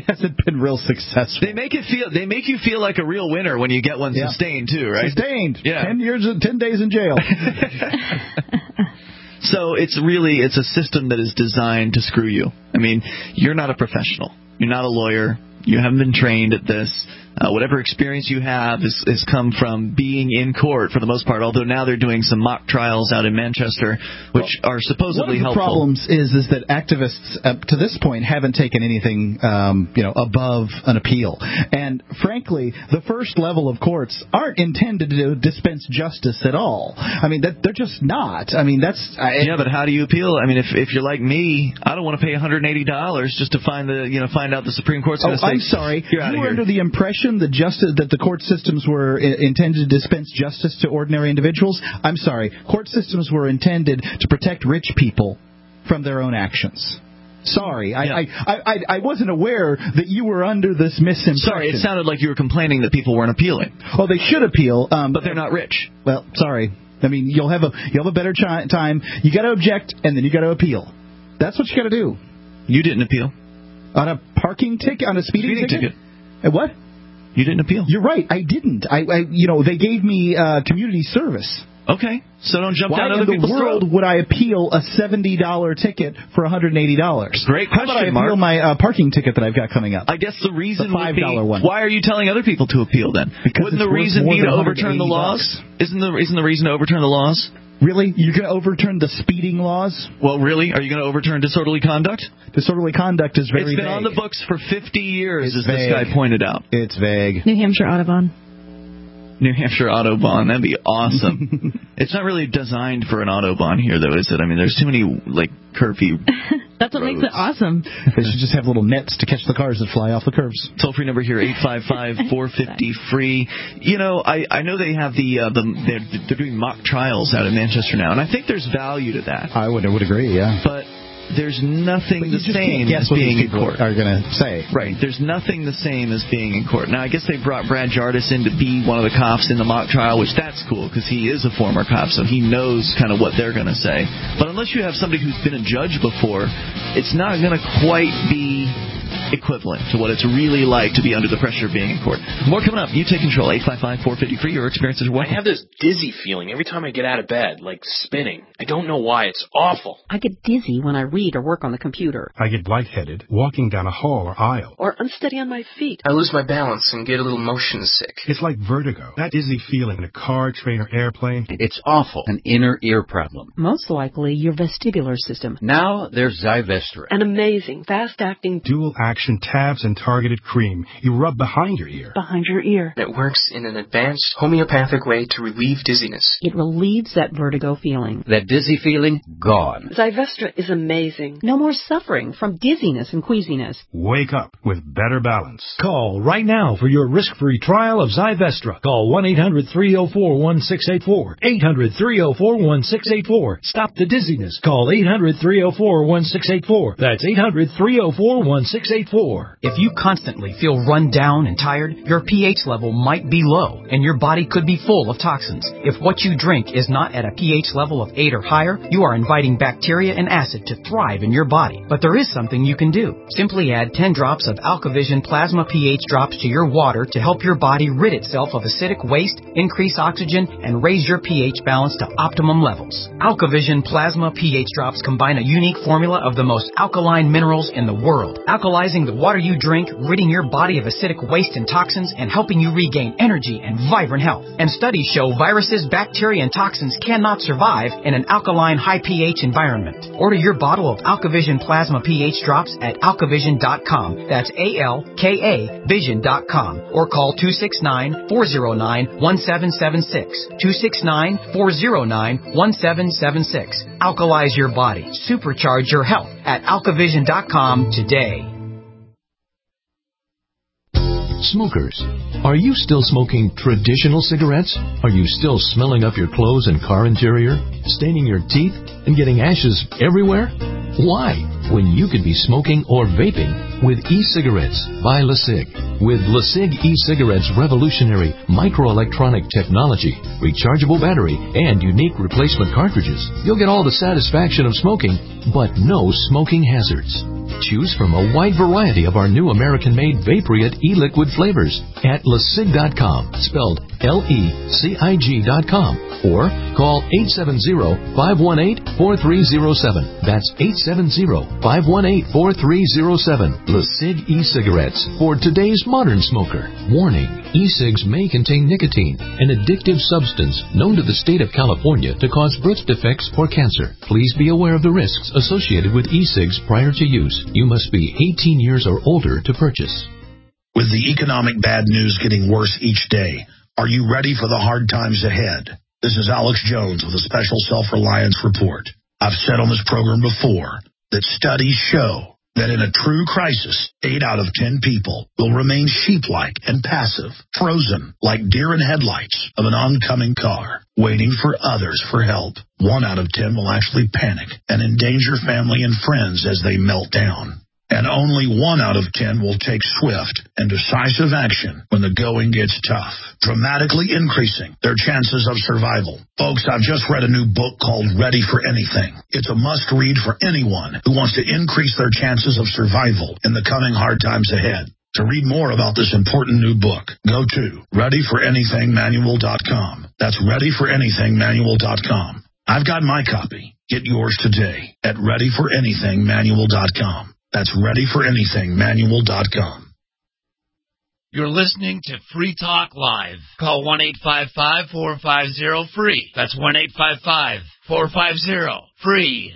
been real successful. They make it feel. They make you feel like a real winner when you get one Yeah. sustained too, right? Sustained. Yeah. Ten years, ten days in jail. So it's really it's a system that is designed to screw you. I mean, you're not a professional. You're not a lawyer. You haven't been trained at this. Uh, whatever experience you have has, has come from being in court for the most part, although now they're doing some mock trials out in Manchester, which well, are supposedly helpful. One of the helpful. problems is is that activists up to this point haven't taken anything um, you know above an appeal. And frankly, the first level of courts aren't intended to dispense justice at all. I mean, that, they're just not. I mean, that's... I, yeah, but how do you appeal? I mean, if if you're like me, I don't want to pay one hundred eighty dollars just to find the you know find out the Supreme Court's going to oh, say... I'm sorry. You're you were here. Under the impression that justice that the court systems were I- intended to dispense justice to ordinary individuals. I'm sorry. Court systems were intended to protect rich people from their own actions. Sorry, yeah. I, I, I I wasn't aware that you were under this misimpression. Sorry, it sounded like you were complaining that people weren't appealing. Oh, they should appeal, um, but they're not rich. Well, sorry. I mean, you'll have a you'll have a better chi- time. You got to object, and then you got to appeal. That's what you got to do. You didn't appeal on a parking ticket, on a speeding, speeding ticket. ticket. And what? You didn't appeal. You're right. I didn't. I, I you know, they gave me uh, community service. Okay, so don't jump Why down other people's throat. Why in the world throat? would I appeal a seventy dollars ticket for one hundred eighty dollars? Great question, How about I appeal Mark? my uh, parking ticket that I've got coming up? I guess the reason the five dollar would be, one. Why are you telling other people to appeal then? Because Wouldn't the reason be to overturn the laws? Bucks. Isn't the isn't the reason to overturn the laws? Really? You're going to overturn the speeding laws? Well, really? Are you going to overturn disorderly conduct? Disorderly conduct is very vague. It's been vague. on the books for fifty years, it's as vague. this guy pointed out. It's vague. New Hampshire Autobahn. New Hampshire Autobahn. That'd be awesome. It's not really designed for an Autobahn here, though, is it? I mean, there's too many, like, curvy That's what roads. makes it awesome. They should just have little nets to catch the cars that fly off the curbs. Toll-free number here, eight five five, four five zero, free. You know, I, I know they have the, uh, the they're, they're doing mock trials out in Manchester now, and I think there's value to that. I would, I would agree, yeah. But there's nothing the same as being in court. Are going to say right? There's nothing the same as being in court. Now, I guess they brought Brad Jardis in to be one of the cops in the mock trial, which that's cool because he is a former cop, so he knows kind of what they're going to say. But unless you have somebody who's been a judge before, it's not going to quite be equivalent to what it's really like to be under the pressure of being in court. More coming up. You take control. eight five five, four five zero, free. Your experiences are what? I have this dizzy feeling every time I get out of bed, like spinning. I don't know why. It's awful. I get dizzy when I read or work on the computer. I get lightheaded walking down a hall or aisle. Or unsteady on my feet. I lose my balance and get a little motion sick. It's like vertigo. That dizzy feeling in a car, train, or airplane. It's awful. An inner ear problem. Most likely your vestibular system. Now there's Zyvestra. An amazing, fast-acting, dual-action tabs and targeted cream you rub behind your ear. Behind your ear. It works in an advanced homeopathic way to relieve dizziness. It relieves that vertigo feeling. That dizzy feeling, gone. Zyvestra is amazing. No more suffering from dizziness and queasiness. Wake up with better balance. Call right now for your risk-free trial of Zyvestra. Call one eight hundred, three oh four, one six eight four. eight hundred, three oh four, one six eight four. Stop the dizziness. Call eight hundred, three oh four, one six eight four. That's eight hundred, three oh four, one six eight four. If you constantly feel run down and tired, your pH level might be low, and your body could be full of toxins. If what you drink is not at a pH level of eight or higher, you are inviting bacteria and acid to thrive in your body. But there is something you can do. Simply add ten drops of AlkaVision Plasma pH drops to your water to help your body rid itself of acidic waste, increase oxygen, and raise your pH balance to optimum levels. AlkaVision Plasma pH drops combine a unique formula of the most alkaline minerals in the world, alkalizing the water you drink, ridding your body of acidic waste and toxins, and helping you regain energy and vibrant health. And studies show viruses, bacteria, and toxins cannot survive in an alkaline, high pH environment. Order your bottle of AlkaVision Plasma pH drops at alkavision dot com. That's A L K A vision dot com. Or call two six nine, four oh nine, one seven seven six. two six nine, four oh nine, one seven seven six. Alkalize your body. Supercharge your health at alkavision dot com today. Smokers, are you still smoking traditional cigarettes? Are you still smelling up your clothes and car interior, staining your teeth, and getting ashes everywhere? Why, when you could be smoking or vaping with e-cigarettes by LeSig? With LeSig e-cigarettes' revolutionary microelectronic technology, rechargeable battery, and unique replacement cartridges, you'll get all the satisfaction of smoking, but no smoking hazards. Choose from a wide variety of our new American-made Vaporite e-liquid flavors at lecig dot com, spelled L E C I G dot com, or call eight seven zero, five one eight, four three zero seven. That's eight seven zero, five one eight, four three zero seven. LeCig e-cigarettes for today's modern smoker. Warning, e-cigs may contain nicotine, an addictive substance known to the state of California to cause birth defects or cancer. Please be aware of the risks associated with e-cigs prior to use. You must be eighteen years or older to purchase. With the economic bad news getting worse each day, are you ready for the hard times ahead? This is Alex Jones with a special self-reliance report. I've said on this program before that studies show that in a true crisis, eight out of ten people will remain sheep-like and passive, frozen like deer in headlights of an oncoming car, waiting for others for help. One out of ten will actually panic and endanger family and friends as they melt down. And only one out of ten will take swift and decisive action when the going gets tough, dramatically increasing their chances of survival. Folks, I've just read a new book called Ready for Anything. It's a must-read for anyone who wants to increase their chances of survival in the coming hard times ahead. To read more about this important new book, go to ready for anything manual dot com. That's ready for anything manual dot com. I've got my copy. Get yours today at ready for anything manual dot com. That's ready for anything manual dot com. You're listening to Free Talk Live. Call one eight five five, four five zero, free. That's one eight five five, four five zero, free.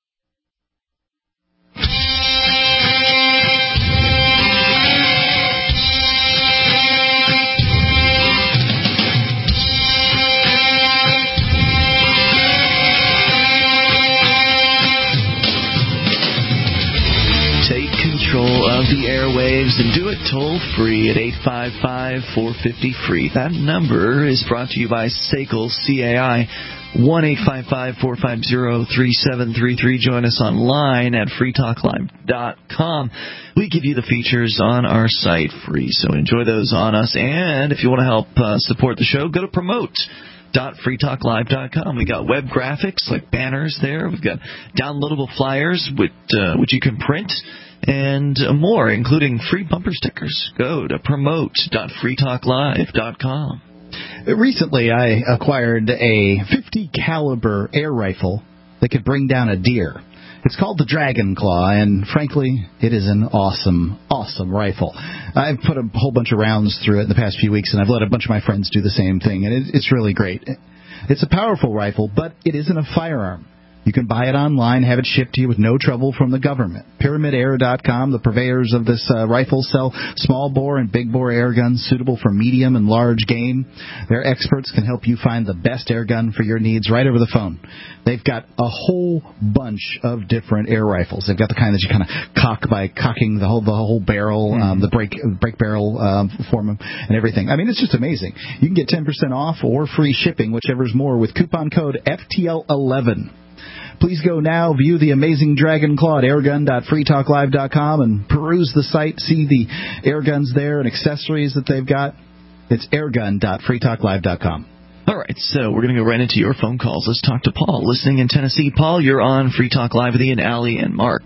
Control of the airwaves and do it toll free at eight five five, four five zero, free. That number is brought to you by S A C L C A I. one eight five five, four five zero, three seven three three. Join us online at free talk live dot com. We give you the features on our site free, so enjoy those on us. And if you want to help uh, support the show, go to promote dot free talk live dot com. We got web graphics like banners there. We've got downloadable flyers which, uh, which you can print, and more, including free bumper stickers. Go to promote dot free talk live dot com. Recently, I acquired a fifty caliber air rifle that could bring down a deer. It's called the Dragon Claw, and frankly, it is an awesome, awesome rifle. I've put a whole bunch of rounds through it in the past few weeks, and I've let a bunch of my friends do the same thing, and it, it's really great. It's a powerful rifle, but it isn't a firearm. You can buy it online, have it shipped to you with no trouble from the government. pyramid air dot com, the purveyors of this uh, rifle, sell small bore and big bore air guns suitable for medium and large game. Their experts can help you find the best air gun for your needs right over the phone. They've got a whole bunch of different air rifles. They've got the kind that you kind of cock by cocking the whole the whole barrel, mm-hmm. um, the break break barrel um, form and everything. I mean, it's just amazing. You can get ten percent off or free shipping, whichever's more, with coupon code F T L eleven. Please go now, view the amazing Dragon Claw at airgun dot free talk live dot com and peruse the site, see the air guns there and accessories that they've got. It's airgun dot free talk live dot com. All right, so we're going to go right into your phone calls. Let's talk to Paul, listening in Tennessee. Paul, you're on Free Talk Live with Ian, Allie, and Mark.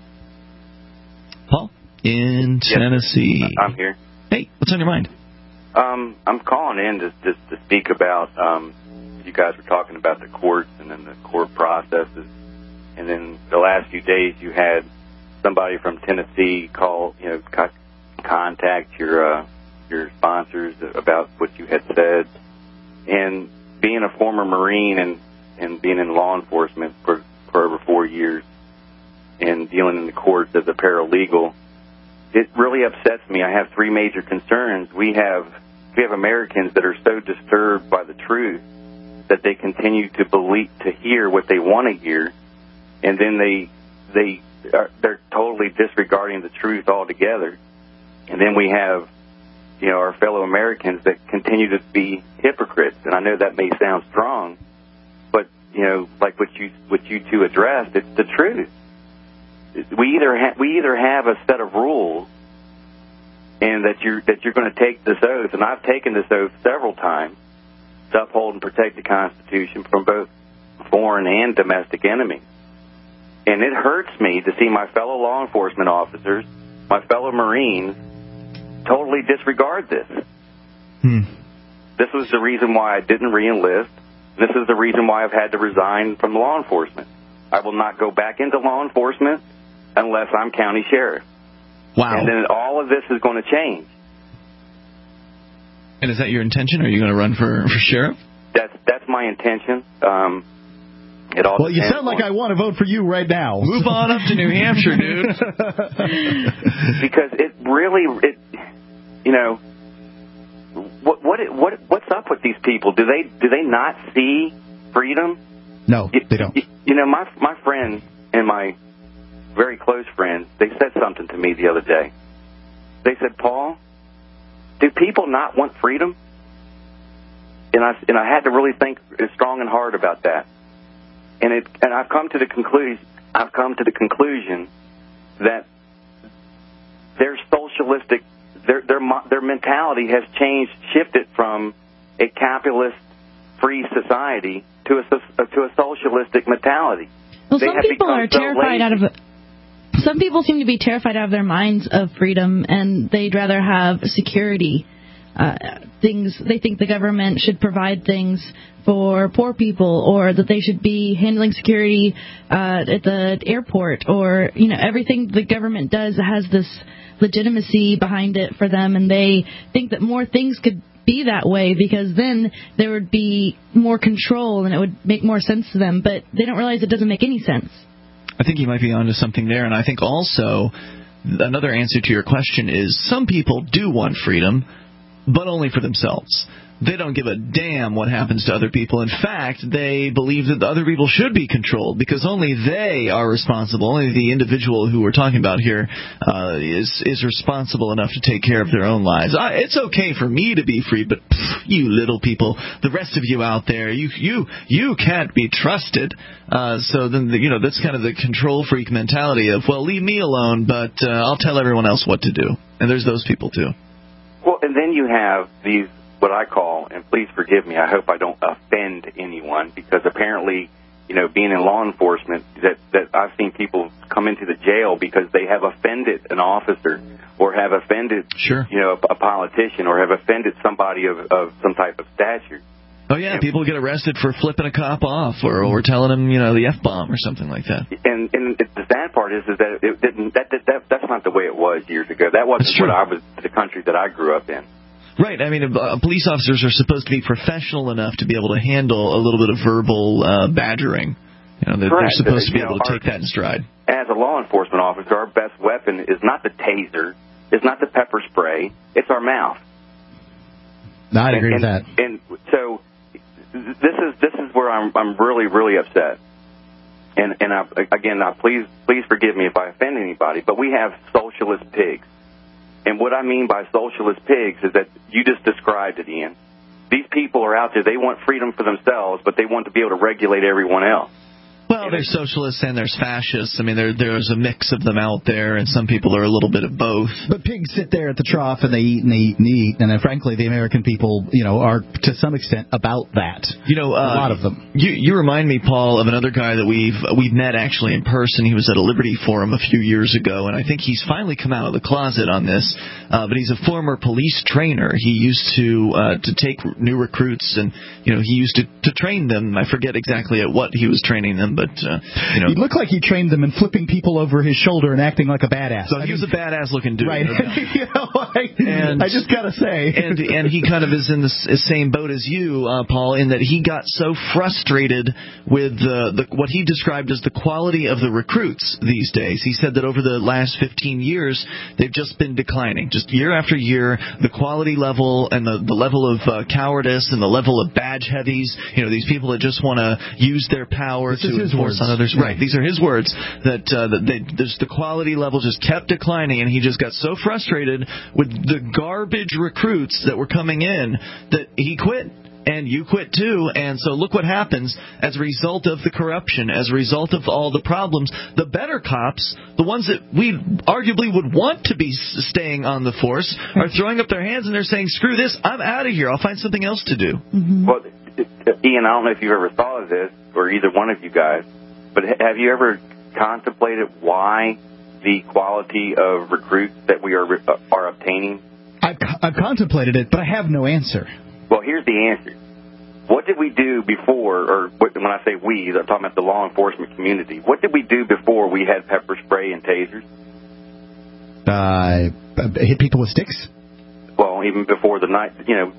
Paul, in Tennessee. Yes, I'm here. Hey, what's on your mind? Um, I'm calling in just, just to speak about... Um, you guys were talking about the courts and then the court processes. And then the last few days you had somebody from Tennessee call, you know, co- contact your uh, your sponsors about what you had said. And being a former Marine and, and being in law enforcement for, for over four years and dealing in the courts as a paralegal, it really upsets me. I have three major concerns. We have we have Americans that are so disturbed by the truth that they continue to believe, to hear what they want to hear, and then they they are, they're totally disregarding the truth altogether. And then we have, you know, our fellow Americans that continue to be hypocrites. And I know that may sound strong, but you know, like what you what you two addressed, it's the truth. We either ha- we either have a set of rules, and that you're that you're going to take this oath, and I've taken this oath several times, to uphold and protect the Constitution from both foreign and domestic enemies. And it hurts me to see my fellow law enforcement officers, my fellow Marines, totally disregard this. Hmm. This was the reason why I didn't re-enlist. This is the reason why I've had to resign from law enforcement. I will not go back into law enforcement unless I'm county sheriff. Wow. And then all of this is going to change. And is that your intention? Are you going to run for, for sheriff? That's that's my intention. Um, it all well, you depends sound like on, I want to vote for you right now. Move on up to New Hampshire, dude. Because it really, it, you know, what what what what's up with these people? Do they do they not see freedom? No, they don't. You, you know, my my friends and my very close friends, they said something to me the other day. They said, Paul, do people not want freedom? And I and I had to really think strong and hard about that. And it and I've come to the conclusion I've come to the conclusion that their socialistic their their their mentality has changed, shifted from a capitalist free society to a to a socialistic mentality. Well, they some have people become are so terrified lazy. out of. Some people seem to be terrified out of their minds of freedom, and they'd rather have security. Uh, things they think the government should provide things for poor people, or that they should be handling security uh, at the airport, or you know everything the government does has this legitimacy behind it for them, and they think that more things could be that way because then there would be more control and it would make more sense to them. But they don't realize it doesn't make any sense. I think you might be onto something there, and I think also another answer to your question is some people do want freedom, but only for themselves. They don't give a damn what happens to other people. In fact, they believe that the other people should be controlled because only they are responsible. Only the individual who we're talking about here uh, is is responsible enough to take care of their own lives. I, it's okay for me to be free, but pff, you little people, the rest of you out there, you you you can't be trusted. Uh, so then, the, you know, that's kind of the control freak mentality of, well, leave me alone, but uh, I'll tell everyone else what to do. And there's those people too. Well, and then you have these, what I call, and please forgive me, I hope I don't offend anyone, because apparently, you know, being in law enforcement, that, that I've seen people come into the jail because they have offended an officer or have offended, sure. you know, a, a politician or have offended somebody of, of some type of stature. Oh, yeah, people get arrested for flipping a cop off or, or telling him, you know, the F-bomb or something like that. And, and the sad part is, is that it didn't, that, that, that, that's not the way it was years ago. That wasn't what I was, the country that I grew up in. Right. I mean, uh, police officers are supposed to be professional enough to be able to handle a little bit of verbal uh, badgering. You know, they're, they're supposed to be able to take that in stride. As a law enforcement officer, our best weapon is not the taser, it's not the pepper spray, it's our mouth. No, I'd agree and, with that. And so this is this is where I'm I'm really really upset. And and I, again, now please please forgive me if I offend anybody, but we have socialist pigs. And what I mean by socialist pigs is that you just described it, Ian. These people are out there, they want freedom for themselves, but they want to be able to regulate everyone else. Well, there's socialists and there's fascists. I mean, there there's a mix of them out there, and some people are a little bit of both. But pigs sit there at the trough and they eat and they eat and eat, and then frankly, the American people, you know, are to some extent about that. You know, uh, a lot of them. You you remind me, Paul, of another guy that we've we've met actually in person. He was at a Liberty Forum a few years ago, and I think he's finally come out of the closet on this. Uh, but he's a former police trainer. He used to uh, to take new recruits, and you know, he used to to train them. I forget exactly at what he was training them, but uh, you know, he looked like he trained them in flipping people over his shoulder and acting like a badass. So I he mean, was a badass looking dude, right? you know, I, and, I just gotta say, and and he kind of is in the same boat as you, uh, Paul, in that he got so frustrated with the, the what he described as the quality of the recruits these days. He said that over the last fifteen years, they've just been declining, just year after year. The quality level and the the level of uh, cowardice and the level of badge heavies. You know, these people that just want to use their power this to enforce on others. Right. These are his words. That uh, that they, there's the quality level just kept declining, and he just got so frustrated with the garbage recruits that were coming in that he quit. And you quit too, and so look what happens as a result of the corruption, as a result of all the problems. The better cops, the ones that we arguably would want to be staying on the force, are throwing up their hands and they're saying, screw this, I'm out of here, I'll find something else to do. Mm-hmm. Well, Ian, I don't know if you've ever thought of this, or either one of you guys, but have you ever contemplated why the quality of recruits that we are are obtaining? I've, I've contemplated it, but I have no answer. Well, here's the answer. What did we do before, or when I say we, I'm talking about the law enforcement community. What did we do before we had pepper spray and tasers? Uh, hit people with sticks? Well, even before the night, you know,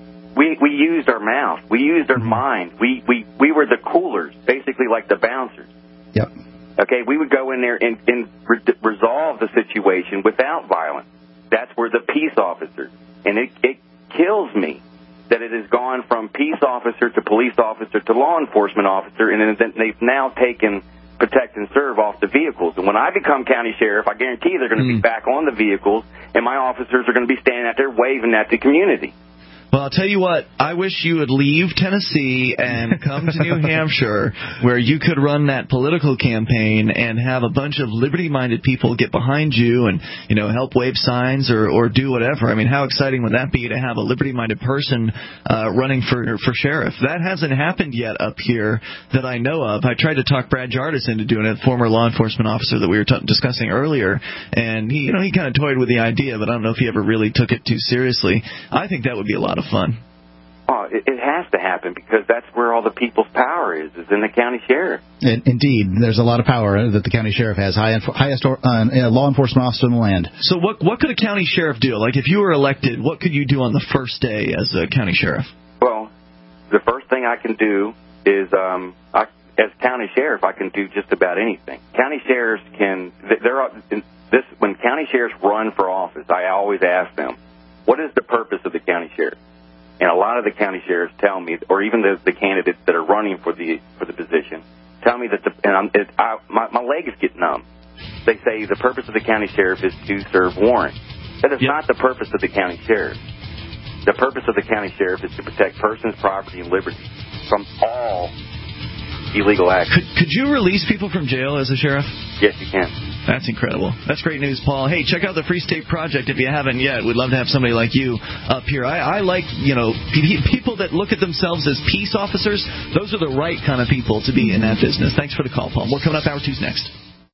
we we used our mouth. We used our mind. We, we, we were the coolers, basically like the bouncers. Yep. Okay, we would go in there and, and re- resolve the situation without violence. That's where the peace officer, and it, it kills me that it has gone from peace officer to police officer to law enforcement officer, and then they've now taken protect and serve off the vehicles. And when I become county sheriff, I guarantee they're going to mm. be back on the vehicles, and my officers are going to be standing out there waving at the community. Well, I'll tell you what, I wish you would leave Tennessee and come to New Hampshire where you could run that political campaign and have a bunch of liberty-minded people get behind you and, you know, help wave signs or, or do whatever. I mean, how exciting would that be to have a liberty-minded person uh, running for for sheriff? That hasn't happened yet up here that I know of. I tried to talk Brad Jardis into doing it, former law enforcement officer that we were t- discussing earlier, and he, you know, he kind of toyed with the idea, but I don't know if he ever really took it too seriously. I think that would be a lot of fun. Oh, it, it has to happen because that's where all the people's power is, is in the county sheriff. It, indeed. There's a lot of power that the county sheriff has, high, highest uh, law enforcement officer in the land. So what what could a county sheriff do? Like, if you were elected, what could you do on the first day as a county sheriff? Well, the first thing I can do is, um, I, as county sheriff, I can do just about anything. County sheriffs can, they're, this, when county sheriffs run for office, I always ask them, what is the purpose of the county sheriff? And a lot of the county sheriffs tell me, or even the, the candidates that are running for the for the position, tell me that the and I'm, it, I, my, my legs get numb. They say the purpose of the county sheriff is to serve warrants. That is yep. not the purpose of the county sheriff. The purpose of the county sheriff is to protect persons, property, and liberty from all illegal acts. Could, could you release people from jail as a sheriff? Yes, you can. That's incredible. That's great news, Paul. Hey, check out the Free State Project if you haven't yet. We'd love to have somebody like you up here. I, I like, you know, people that look at themselves as peace officers. Those are the right kind of people to be in that business. Thanks for the call, Paul. More coming up. Hour two's next.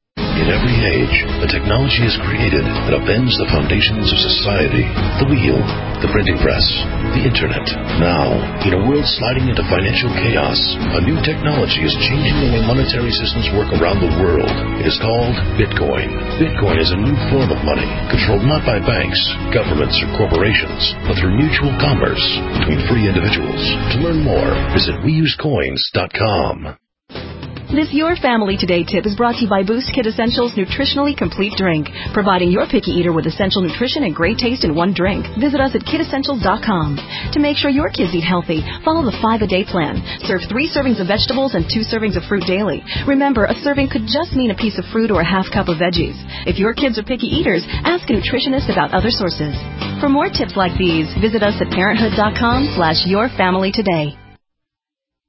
In every age, a technology is created that upends the foundations of society. The wheel, the printing press, the internet. Now, in a world sliding into financial chaos, a new technology is changing the way monetary systems work around the world. It is called Bitcoin. Bitcoin is a new form of money, controlled not by banks, governments, or corporations, but through mutual commerce between free individuals. To learn more, visit we use coins dot com. This Your Family Today tip is brought to you by Boost Kid Essentials Nutritionally Complete Drink, providing your picky eater with essential nutrition and great taste in one drink. Visit us at kid essentials dot com. To make sure your kids eat healthy, follow the five-a-day plan. Serve three servings of vegetables and two servings of fruit daily. Remember, a serving could just mean a piece of fruit or a half cup of veggies. If your kids are picky eaters, ask a nutritionist about other sources. For more tips like these, visit us at parenthood dot com slash your family today.